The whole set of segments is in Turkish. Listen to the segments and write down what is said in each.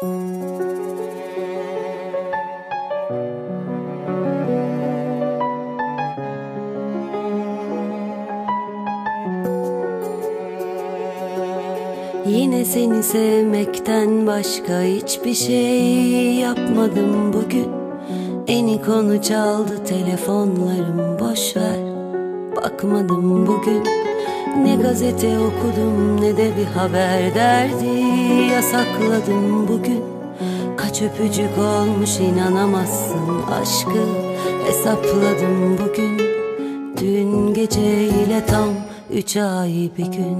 Yine seni sevmekten başka hiçbir şey yapmadım bugün. En konu çaldı telefonlarım, boşver, bakmadım bugün. Ne gazete okudum ne de bir haber derdi yasakladım bugün. Kaç öpücük olmuş inanamazsın, aşkı hesapladım bugün. Dün geceyle tam 3 ay bir gün.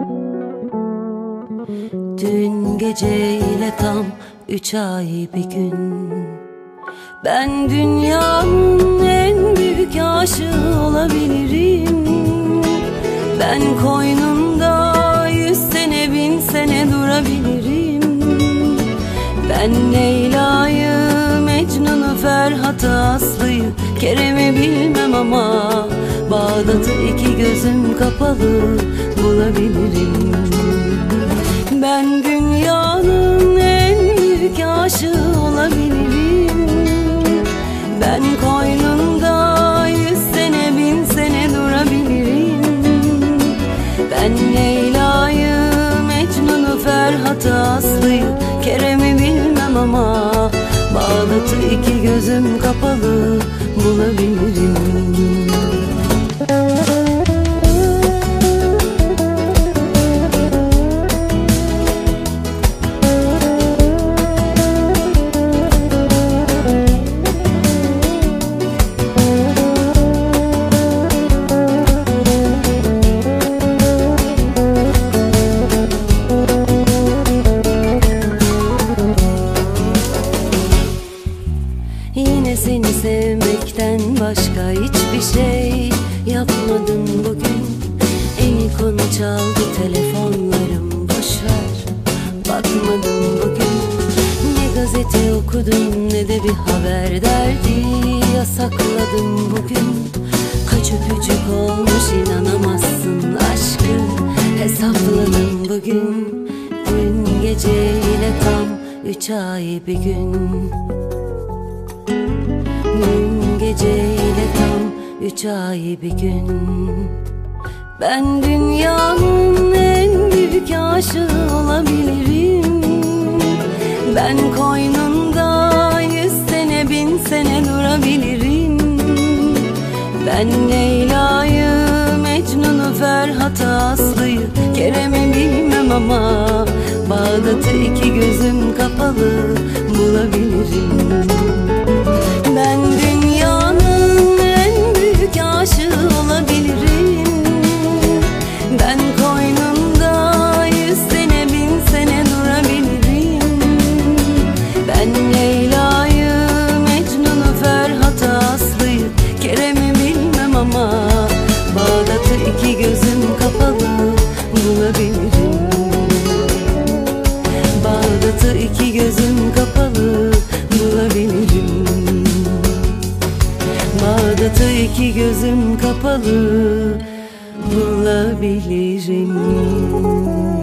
Dün geceyle tam 3 ay bir gün. Ben dünyanın en büyük aşığı olabilirim. Ben koynunda 100 sene 1000 sene durabilirim. Ben Leyla'yı, Mecnun'u, Ferhat'ı, Aslı'yı, Kerem'i bilmem ama Bağdat'ı iki gözüm kapalı bulabilirim. Ben dünyanın en büyük aşığı olabilirim. Ben koynunda 100 sene 1000 sene durabilirim. Ben Leyla'yı, Mecnun'u, Ferhat'ı, Aslı'yı, Kerem'i bilmem ama Bağdat'ı iki gözüm kapalı bulabilirim. Yine seni sevmekten başka hiçbir şey yapmadım bugün. En konu çaldı telefonlarım, boşver, bakmadım bugün. Ne gazete okudum ne de bir haber derdi yasakladım bugün. Kaç öpücük olmuş inanamazsın, aşkı hesapladım bugün. Dün geceyle tam 3 ay bir gün. Dün geceyle tam 3 ay bir gün. Ben dünyanın en büyük aşığı olabilirim. Ben koynunda 100 sene 1000 sene durabilirim. Ben Leyla'yı, Mecnun'u, Ferhat'ı, Aslı'yı, Kerem'i bilmem ama Bağdat'ı iki gözüm kapalı bulabilirim. Ben dünyanın en büyük aşığı olabilirim. Ben koynunda 100 sene 1000 sene durabilirim. Ben Leyla'yı, Mecnun'u, Ferhat'ı, Aslı'yı, Kerem'i bilmem ama Bağdat'ı iki gözüm kapalı bulabilirim. Bağdat'ı iki gözüm kapalı bulabilirim. Bağdat'ı iki gözüm kapalı bulabilirim.